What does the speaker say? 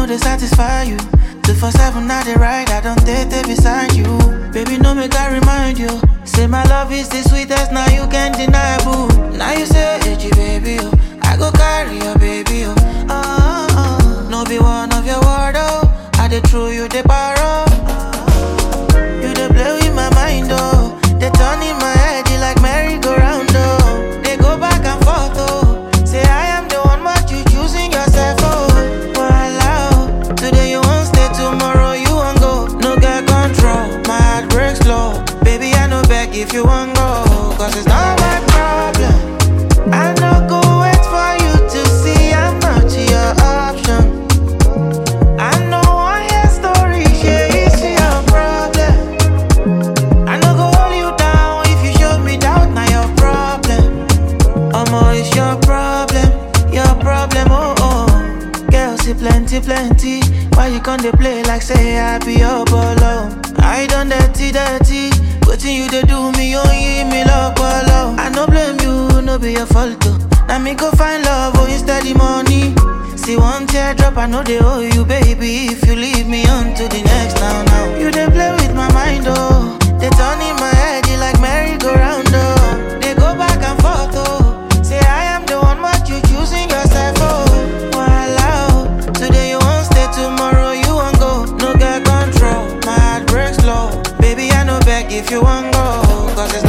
they satisfy you. 247 now they ride, I don't date beside you. Baby, no make I remind you. Say my love is the sweetest, now you can't deny, boo. Now you say, hey, baby, oh, I go carry your baby, oh. No be one of your word, oh. I dey throw you the barrow. You dey play with my mind, oh. They turn in my head, you like merry-go-round, oh. They go back and forth, oh. Say I am the one, but you choosing yourself, oh. Voila, oh. Today you won't stay, tomorrow you won't go. No get control, my heart breaks slow. Baby, I no beg if you won't go, cause it's not my problem. I no go wait for you to see I'm not your option. I know one your story, yeah, it's your problem. I no go hold you down if you show me doubt, now your problem. It's your problem, oh oh. Girl, see plenty, plenty. Why you can't they play like say I be your bolo? I done dirty. Waiting you to do me, oh, give me love, bolo. I no blame you, no be your fault, oh. Now me go find love, oh, instead the money. See one teardrop, I know they owe you, baby. If you leave me on to the next now. You they play with my mind, oh. They turn in my head, you like merry-go-round, oh. They go back and forth, oh. Say I am the one, but you choosing yourself, oh. Voila, oh. Today you won't stay, tomorrow you won't go. No get control, my heart breaks slow. Baby, I no beg if you won't go, cause it's